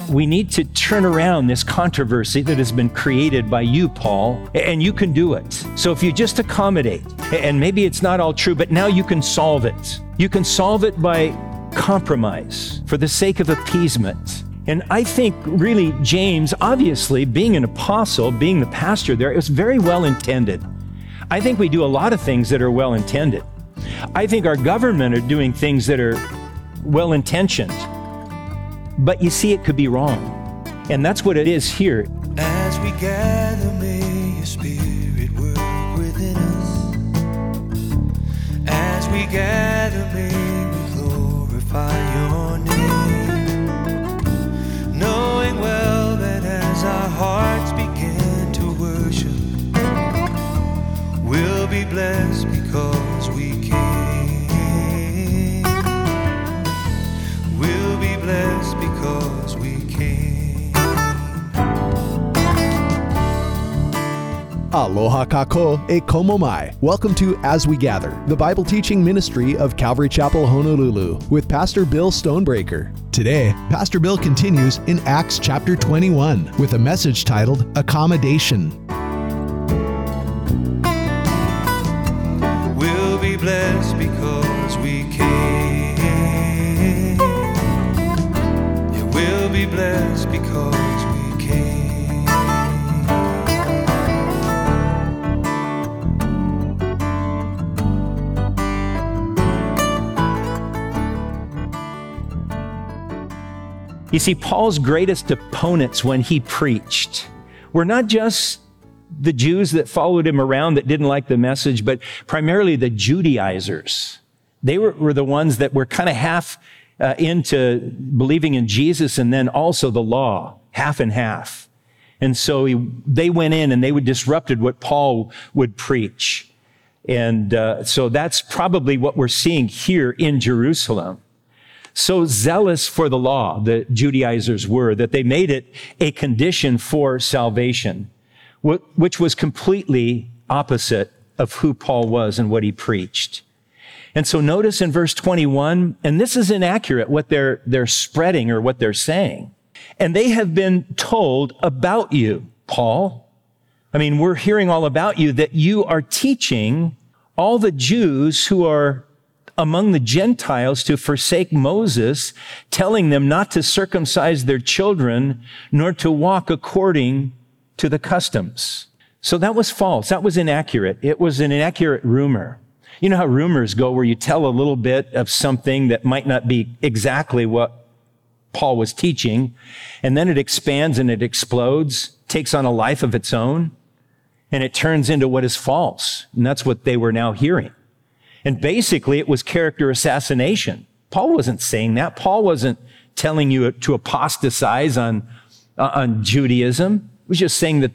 We need to turn around this controversy that has been created by you, Paul, and you can do it. So if you just accommodate, and maybe it's not all true, but now you can solve it. You can solve it by compromise for the sake of appeasement. And I think really James, obviously being an apostle, being the pastor there, it was very well intended. I think we do a lot of things that are well intended. I think our government are doing things that are well intentioned. But you see, it could be wrong. And that's what it is here. As we gather, may your spirit work within us. As we gather, may we glorify your name. Knowing well that as our hearts begin to worship, we'll be blessed because we came. We'll be blessed because we came. Aloha kako e komo mai. Welcome to As We Gather, the Bible teaching ministry of Calvary Chapel, Honolulu, with Pastor Bill Stonebreaker. Today, Pastor Bill continues in Acts chapter 21 with a message titled Accommodation. We'll be blessed because we came. Yeah, we'll be blessed because we came. You see, Paul's greatest opponents when he preached were not just the Jews that followed him around that didn't like the message, but primarily the Judaizers. They were the ones that were kind of half into believing in Jesus and then also the law, half and half. And so they went in and they disrupted what Paul would preach. And so that's probably what we're seeing here in Jerusalem. So zealous for the law, the Judaizers were, that they made it a condition for salvation, which was completely opposite of who Paul was and what he preached. And so notice in verse 21, and this is inaccurate, what they're spreading or what they're saying. And they have been told about you, Paul. I mean, we're hearing all about you, that you are teaching all the Jews who are among the Gentiles to forsake Moses, telling them not to circumcise their children, nor to walk according to the customs. So that was false. That was inaccurate. It was an inaccurate rumor. You know how rumors go, where you tell a little bit of something that might not be exactly what Paul was teaching, and then it expands and it explodes, takes on a life of its own, and it turns into what is false. And that's what they were now hearing. And basically, it was character assassination. Paul wasn't saying that. Paul wasn't telling you to apostatize on Judaism. He was just saying that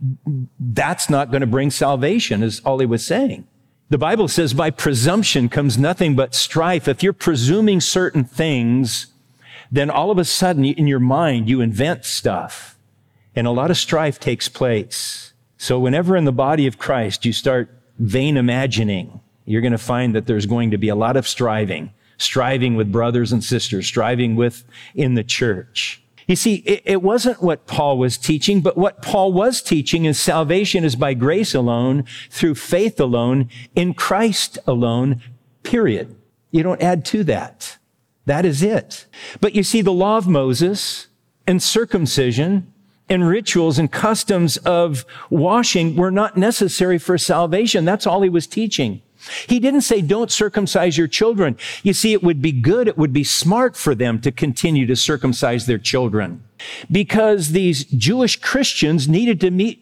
that's not going to bring salvation, is all he was saying. The Bible says, by presumption comes nothing but strife. If you're presuming certain things, then all of a sudden in your mind, you invent stuff. And a lot of strife takes place. So whenever in the body of Christ you start vain imagining, you're going to find that there's going to be a lot of striving with brothers and sisters, striving in the church. You see, it wasn't what Paul was teaching, but what Paul was teaching is salvation is by grace alone, through faith alone, in Christ alone, period. You don't add to that. That is it. But you see, the law of Moses and circumcision and rituals and customs of washing were not necessary for salvation. That's all he was teaching. He didn't say, don't circumcise your children. You see, it would be good, it would be smart for them to continue to circumcise their children, because these Jewish Christians needed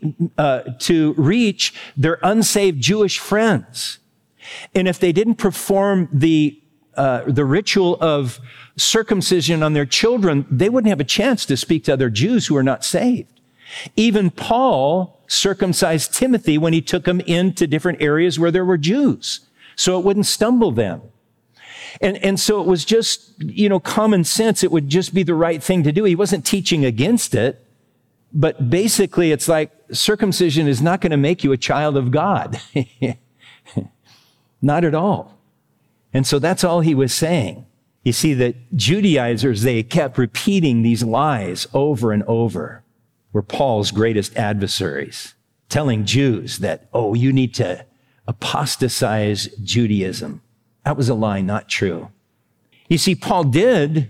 to reach their unsaved Jewish friends. And if they didn't perform the ritual of circumcision on their children, they wouldn't have a chance to speak to other Jews who are not saved. Even Paul circumcised Timothy when he took him into different areas where there were Jews, so it wouldn't stumble them. And so it was just, common sense. It would just be the right thing to do. He wasn't teaching against it, but basically it's like circumcision is not going to make you a child of God. Not at all. And so that's all he was saying. You see, the Judaizers, they kept repeating these lies over and over, were Paul's greatest adversaries, telling Jews that, oh, you need to apostatize Judaism. That was a lie, not true. You see, Paul did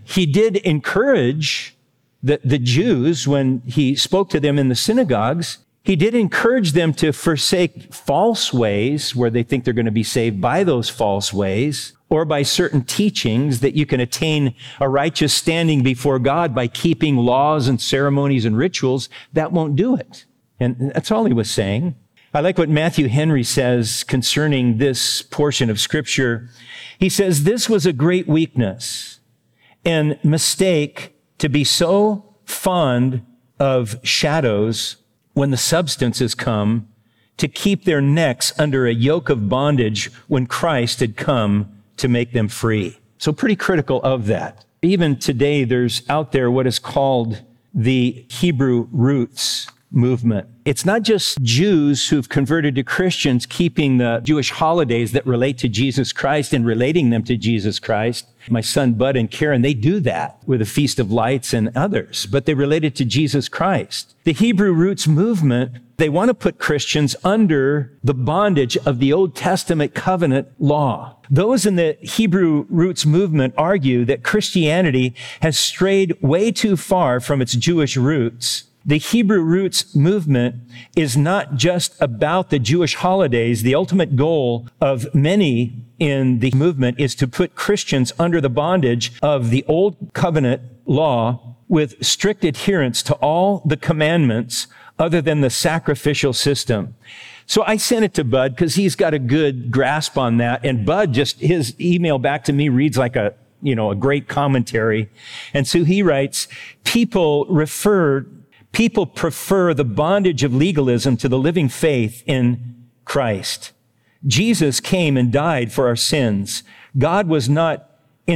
encourage the Jews when he spoke to them in the synagogues. He did encourage them to forsake false ways where they think they're going to be saved by those false ways, or by certain teachings that you can attain a righteous standing before God by keeping laws and ceremonies and rituals. That won't do it. And that's all he was saying. I like what Matthew Henry says concerning this portion of Scripture. He says, this was a great weakness and mistake to be so fond of shadows when the substances come, to keep their necks under a yoke of bondage when Christ had come to make them free. So pretty critical of that. Even today, there's out there what is called the Hebrew roots movement. It's not just Jews who've converted to Christians keeping the Jewish holidays that relate to Jesus Christ and relating them to Jesus Christ. My son Bud and Karen, they do that with the Feast of Lights and others, but they relate it to Jesus Christ. The Hebrew roots movement, they want to put Christians under the bondage of the Old Testament covenant law. Those in the Hebrew roots movement argue that Christianity has strayed way too far from its Jewish roots. The Hebrew roots movement is not just about the Jewish holidays. The ultimate goal of many in the movement is to put Christians under the bondage of the Old Covenant law with strict adherence to all the commandments other than the sacrificial system. So I sent it to Bud because he's got a good grasp on that. And Bud, just his email back to me reads like a great commentary. And so he writes, people prefer the bondage of legalism to the living faith in Christ. Jesus came and died for our sins. God was not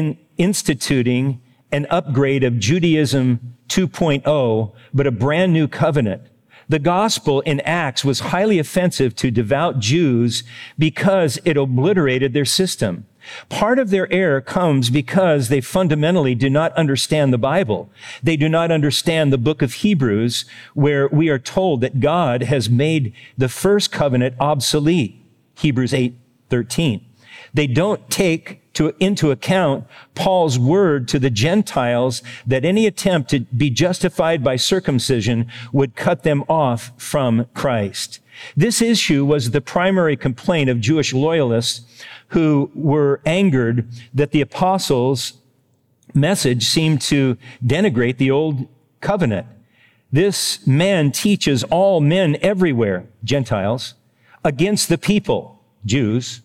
instituting an upgrade of Judaism 2.0, but a brand new covenant. The gospel in Acts was highly offensive to devout Jews because it obliterated their system. Part of their error comes because they fundamentally do not understand the Bible. They do not understand the book of Hebrews, where we are told that God has made the first covenant obsolete. Hebrews 8:13. They don't take into account Paul's word to the Gentiles that any attempt to be justified by circumcision would cut them off from Christ. This issue was the primary complaint of Jewish loyalists who were angered that the apostles' message seemed to denigrate the old covenant. This man teaches all men everywhere, Gentiles, against the people, Jews,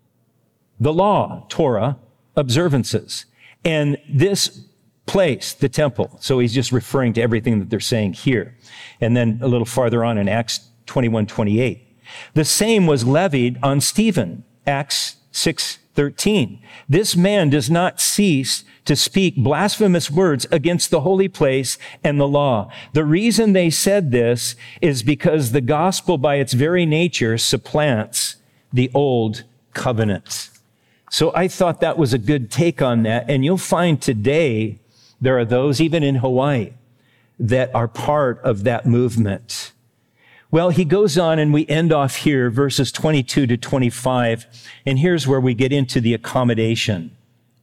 the law, Torah, observances, and this place, the temple. So he's just referring to everything that they're saying here. And then a little farther on in Acts 21:28. The same was levied on Stephen, Acts 6:13. This man does not cease to speak blasphemous words against the holy place and the law. The reason they said this is because the gospel by its very nature supplants the old covenant. So I thought that was a good take on that. And you'll find today there are those, even in Hawaii, that are part of that movement. Well, he goes on, and we end off here, verses 22 to 25. And here's where we get into the accommodation.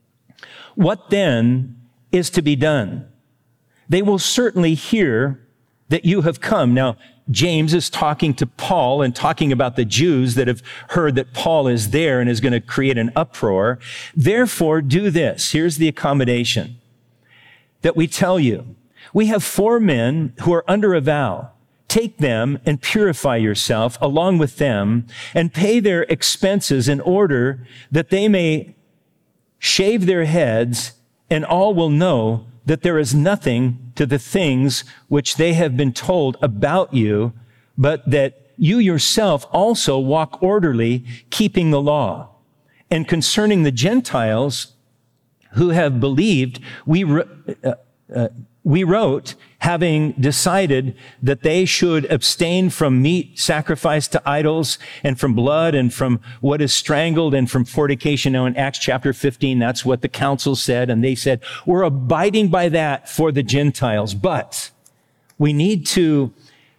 What then is to be done? They will certainly hear that you have come. Now, James is talking to Paul and talking about the Jews that have heard that Paul is there and is going to create an uproar. Therefore, do this. Here's the accommodation that we tell you. We have 4 men who are under a vow. Take them and purify yourself along with them and pay their expenses in order that they may shave their heads, and all will know that there is nothing to the things which they have been told about you, but that you yourself also walk orderly, keeping the law. And concerning the Gentiles who have believed, we wrote, having decided that they should abstain from meat sacrificed to idols and from blood and from what is strangled and from fornication. Now in Acts chapter 15, that's what the council said. And they said, we're abiding by that for the Gentiles, but we need to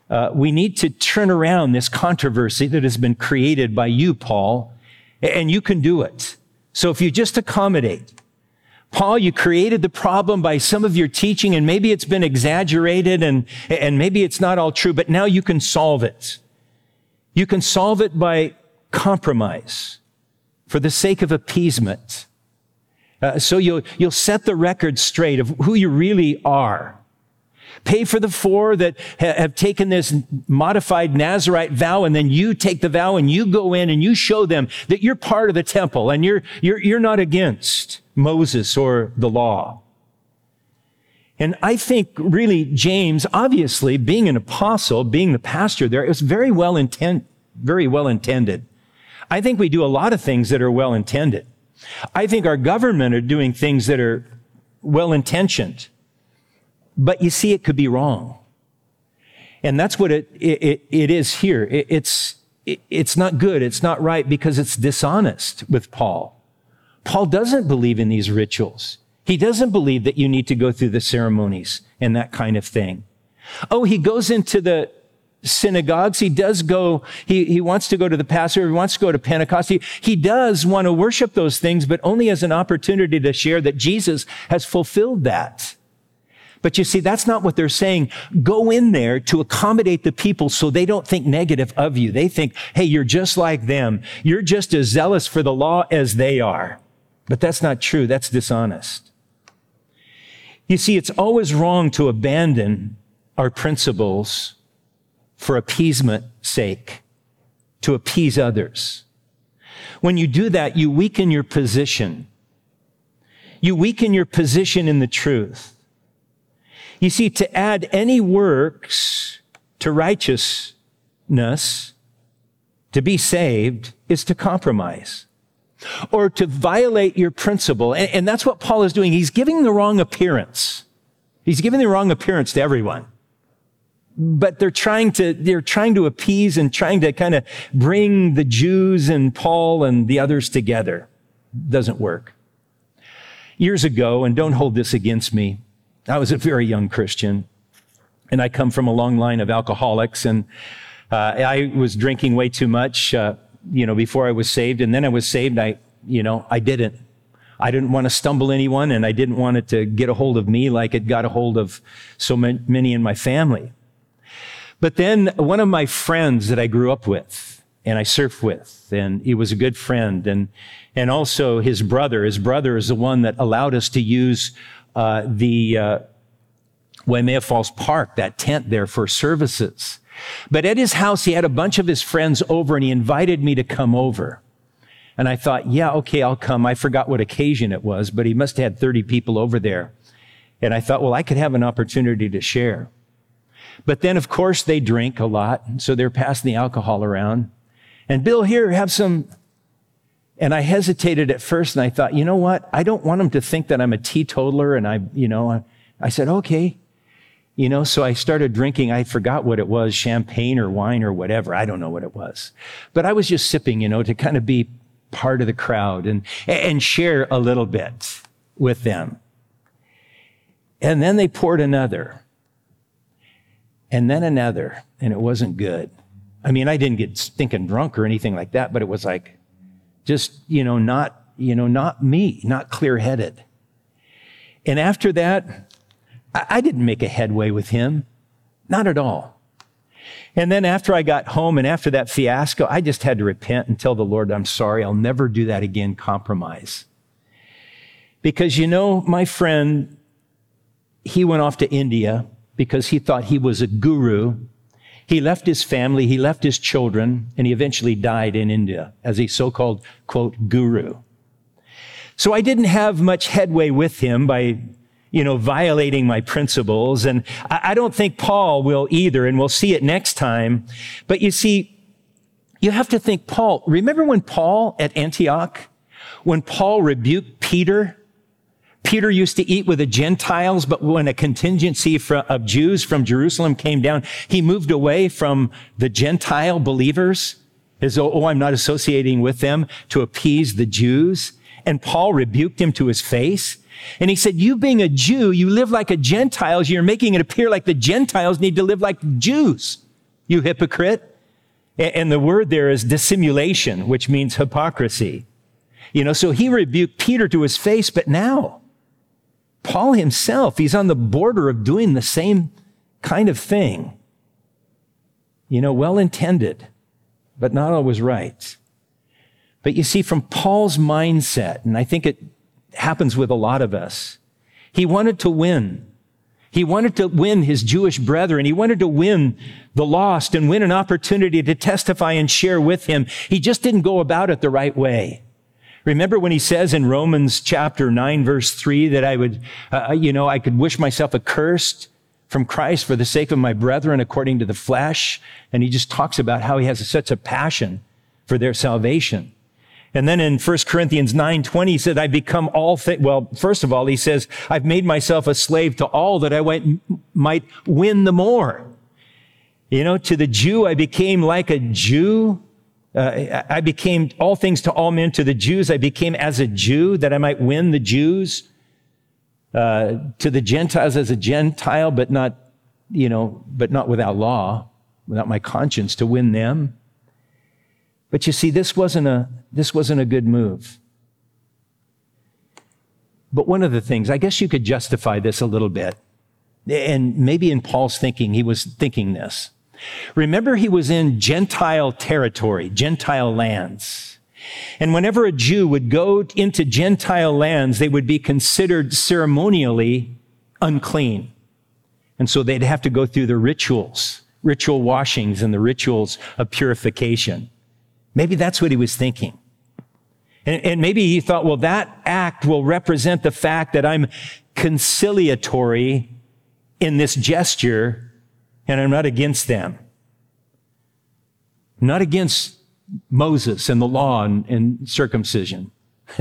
turn around this controversy that has been created by you, Paul, and you can do it. So if you just accommodate, Paul, you created the problem by some of your teaching, and maybe it's been exaggerated and maybe it's not all true, but now you can solve it. You can solve it by compromise for the sake of appeasement. So you'll set the record straight of who you really are. Pay for the four that have taken this modified Nazirite vow, and then you take the vow and you go in and you show them that you're part of the temple and you're not against Moses or the law. And I think really James, obviously being an apostle, being the pastor there, it was very well intended. I think we do a lot of things that are well intended. I think our government are doing things that are well intentioned. But you see, it could be wrong. And that's what it is here. It's not good. It's not right because it's dishonest with Paul. Paul doesn't believe in these rituals. He doesn't believe that you need to go through the ceremonies and that kind of thing. Oh, he goes into the synagogues. He does go, he wants to go to the Passover. He wants to go to Pentecost. He does want to worship those things, but only as an opportunity to share that Jesus has fulfilled that. But you see, that's not what they're saying. Go in there to accommodate the people so they don't think negative of you. They think, hey, you're just like them. You're just as zealous for the law as they are. But that's not true. That's dishonest. You see, it's always wrong to abandon our principles for appeasement sake, to appease others. When you do that, you weaken your position. You weaken your position in the truth. You see, to add any works to righteousness, to be saved, is to compromise or to violate your principle. And that's what Paul is doing. He's giving the wrong appearance. He's giving the wrong appearance to everyone. But they're trying to appease and trying to kind of bring the Jews and Paul and the others together. Doesn't work. Years ago, and don't hold this against me, I was a very young Christian, and I come from a long line of alcoholics, and I was drinking way too much, before I was saved, and then I was saved. I didn't want to stumble anyone, and I didn't want it to get a hold of me like it got a hold of so many in my family. But then one of my friends that I grew up with, and I surfed with, and he was a good friend, and also his brother is the one that allowed us to use the Waimea Falls Park, that tent there for services. But at his house, he had a bunch of his friends over, and he invited me to come over. And I thought, yeah, okay, I'll come. I forgot what occasion it was, but he must have had 30 people over there. And I thought, well, I could have an opportunity to share. But then, of course, they drink a lot, so they're passing the alcohol around. And Bill, here, have some. And I hesitated at first, and I thought, you know what? I don't want them to think that I'm a teetotaler. And I said, okay. So I started drinking. I forgot what it was, champagne or wine or whatever. I don't know what it was. But I was just sipping, to kind of be part of the crowd and share a little bit with them. And then they poured another. And then another. And it wasn't good. I mean, I didn't get stinking drunk or anything like that, but it was like, just, not me, not clear-headed. And after that, I didn't make a headway with him. Not at all. And then after I got home and after that fiasco, I just had to repent and tell the Lord, I'm sorry, I'll never do that again, compromise. Because, my friend, he went off to India because he thought he was a guru. He left his family, he left his children, and he eventually died in India as a so-called, quote, guru. So I didn't have much headway with him by, violating my principles. And I don't think Paul will either, and we'll see it next time. But you see, you have to think Paul. Remember when Paul at Antioch, when Paul rebuked Peter Peter used to eat with the Gentiles, but when a contingency of Jews from Jerusalem came down, he moved away from the Gentile believers as though, oh, I'm not associating with them, to appease the Jews. And Paul rebuked him to his face. And he said, you being a Jew, you live like a Gentile. You're making it appear like the Gentiles need to live like Jews, you hypocrite. And the word there is dissimulation, which means hypocrisy. So he rebuked Peter to his face, but now Paul himself, he's on the border of doing the same kind of thing. Well-intended, but not always right. But you see, from Paul's mindset, and I think it happens with a lot of us, he wanted to win. He wanted to win his Jewish brethren. He wanted to win the lost and win an opportunity to testify and share with him. He just didn't go about it the right way. Remember when he says in Romans chapter 9, verse 3, that I could wish myself accursed from Christ for the sake of my brethren according to the flesh. And he just talks about how he has such a passion for their salvation. And then in 1 Corinthians 9:20, he said, I become all things. Well, first of all, he says, I've made myself a slave to all that I might win the more. To the Jew, I became like a Jew. I became all things to all men. To the Jews, I became as a Jew that I might win the Jews. To the Gentiles as a Gentile, but not without law, without my conscience to win them. But you see, this wasn't a good move. But one of the things, I guess you could justify this a little bit. And maybe in Paul's thinking, he was thinking this. Remember, he was in Gentile territory, Gentile lands. And whenever a Jew would go into Gentile lands, they would be considered ceremonially unclean. And so they'd have to go through the ritual washings and the rituals of purification. Maybe that's what he was thinking. And maybe he thought, well, that act will represent the fact that I'm conciliatory in this gesture, and I'm not against them. Not against Moses and the law and circumcision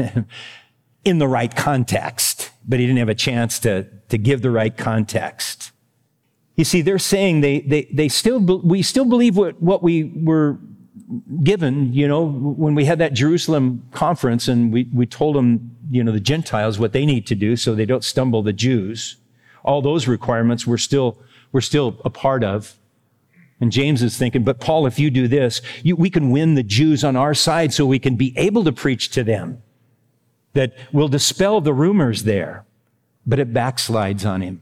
in the right context, but he didn't have a chance to give the right context. You see, they're saying we still believe what we were given, when we had that Jerusalem conference and we told them, the Gentiles what they need to do so they don't stumble the Jews. All those requirements we're still a part of. And James is thinking, but Paul, if you do this, we can win the Jews on our side so we can be able to preach to them. That will dispel the rumors there. But it backslides on him.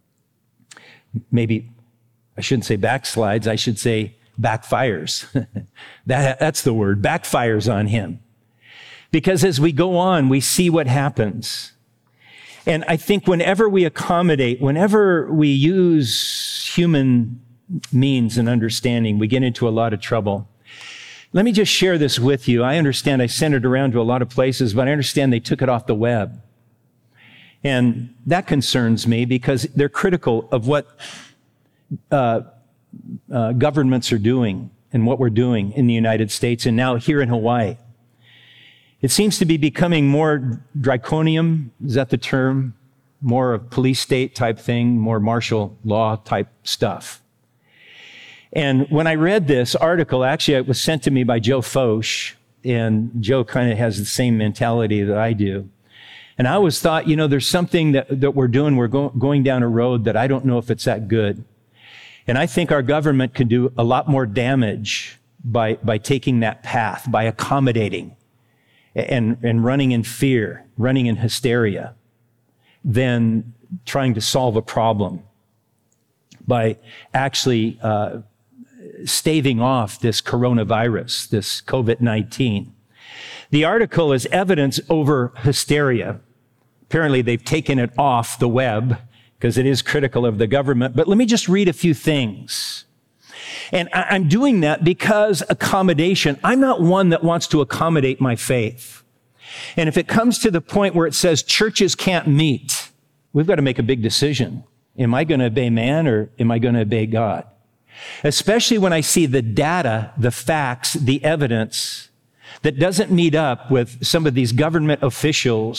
Maybe I shouldn't say backslides, I should say backfires. That's the word, backfires on him. Because as we go on, we see what happens. And I think whenever we accommodate, whenever we use human means and understanding, we get into a lot of trouble. Let me just share this with you. I understand I sent it around to a lot of places, but I understand they took it off the web. And that concerns me because they're critical of what governments are doing and what we're doing in the United States and now here in Hawaii. It seems to be becoming more draconian, is that the term? More of police state type thing, more martial law type stuff. And when I read this article, actually it was sent to me by Joe Foch, and Joe kind of has the same mentality that I do. And I always thought, there's something that we're doing, we're going down a road that I don't know if it's that good. And I think our government can do a lot more damage by taking that path, by accommodating and running in fear, running in hysteria, than trying to solve a problem by actually staving off this coronavirus, this COVID-19. The article is evidence over hysteria. Apparently, they've taken it off the web because it is critical of the government. But let me just read a few things. And I'm doing that because accommodation, I'm not one that wants to accommodate my faith. And if it comes to the point where it says churches can't meet, we've got to make a big decision. Am I going to obey man or am I going to obey God? Especially when I see the data, the facts, the evidence that doesn't meet up with some of these government officials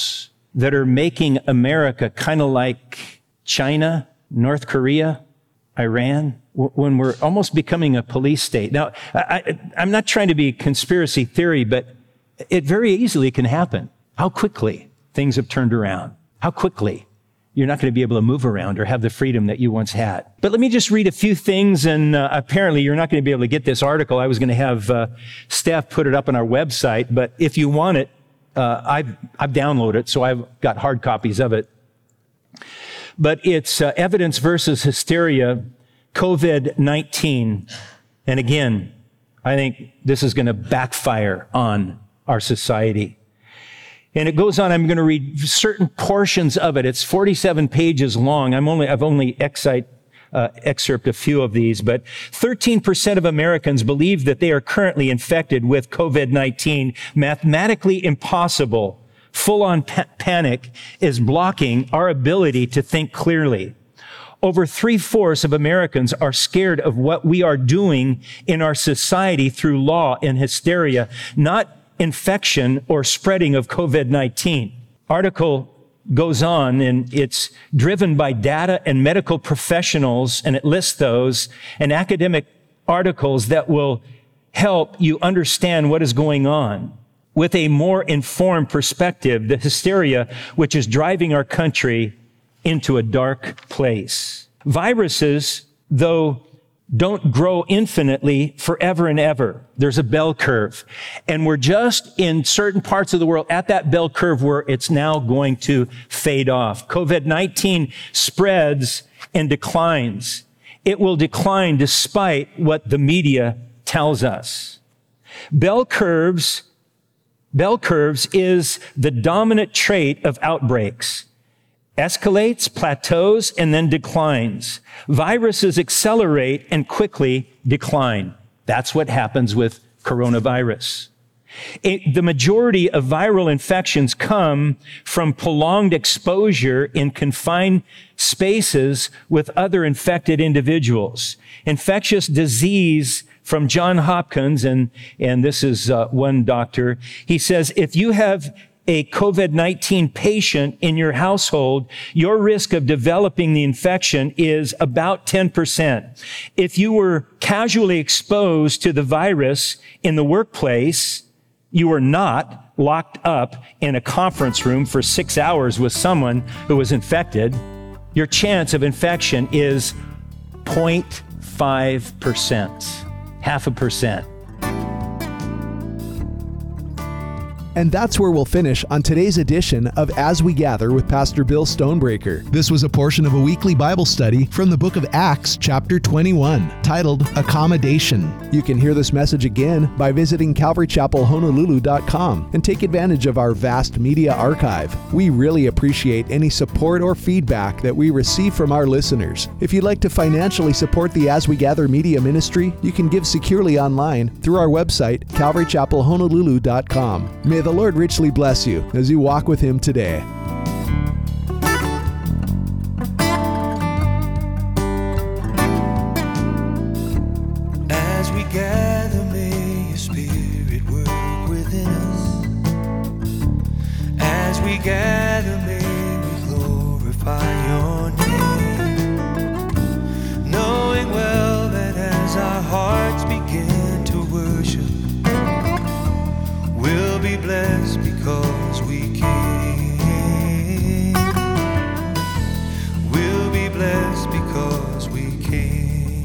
that are making America kind of like China, North Korea, Iran, when we're almost becoming a police state. Now, I'm not trying to be conspiracy theory, but it very easily can happen. How quickly things have turned around. How quickly you're not going to be able to move around or have the freedom that you once had. But let me just read a few things, and apparently you're not going to be able to get this article. I was going to have staff put it up on our website, but if you want it, I've downloaded it, so I've got hard copies of it. But it's Evidence versus Hysteria, COVID-19. And again, I think this is going to backfire on our society. And it goes on. I'm going to read certain portions of it. It's 47 pages long. I've only excerpt a few of these, but 13% of Americans believe that they are currently infected with COVID-19. Mathematically impossible. Full-on panic is blocking our ability to think clearly. Over 3/4 of Americans are scared of what we are doing in our society through law and hysteria, not infection or spreading of COVID-19. Article goes on, and it's driven by data and medical professionals, and it lists those and academic articles that will help you understand what is going on with a more informed perspective, the hysteria which is driving our country into a dark place. Viruses, though, don't grow infinitely forever and ever. There's a bell curve. And we're just in certain parts of the world at that bell curve where it's now going to fade off. COVID-19 spreads and declines. It will decline despite what the media tells us. Bell curves is the dominant trait of outbreaks. Escalates, plateaus, and then declines. Viruses accelerate and quickly decline. That's what happens with coronavirus. The majority of viral infections come from prolonged exposure in confined spaces with other infected individuals. Infectious disease from Johns Hopkins, and this is one doctor, he says, if you have a COVID-19 patient in your household, your risk of developing the infection is about 10%. If you were casually exposed to the virus in the workplace, you were not locked up in a conference room for 6 hours with someone who was infected, your chance of infection is 0.5%, 0.5%. And that's where we'll finish on today's edition of As We Gather with Pastor Bill Stonebreaker. This was a portion of a weekly Bible study from the book of Acts, chapter 21, titled Accommodation. You can hear this message again by visiting CalvaryChapelHonolulu.com and take advantage of our vast media archive. We really appreciate any support or feedback that we receive from our listeners. If you'd like to financially support the As We Gather media ministry, you can give securely online through our website, CalvaryChapelHonolulu.com. May the Lord richly bless you as you walk with Him today. As we gather, may your Spirit work within us. As we gather, may we glorify your name, knowing well that as our hearts begin to worship, we'll be blessed because we came. We'll be blessed because we came.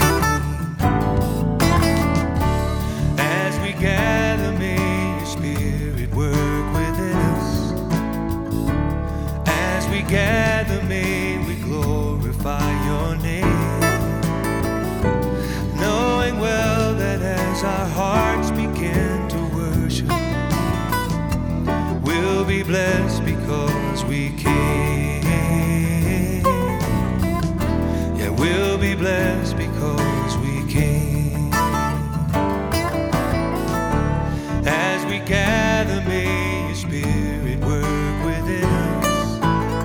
As we gather, may your Spirit work within us. As we gather, may we glorify your name, knowing well that as our hearts begin to worship, we'll be blessed because we came. Yeah, we'll be blessed because we came. As we gather, may your Spirit work within us.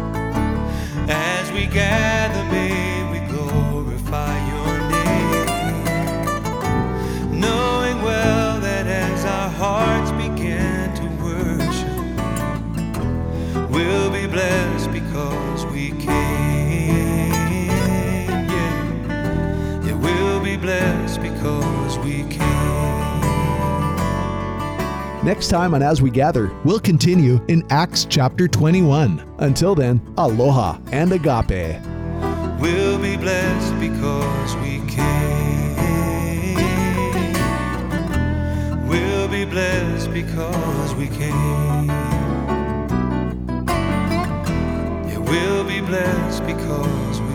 As we gather, may we glorify your name, knowing well that as our hearts begin to worship, we'll be blessed Next time on As We Gather, we'll continue in Acts chapter 21. Until then, aloha and agape. We'll be blessed because we came. We'll be blessed because we came. Yeah, we'll be blessed because we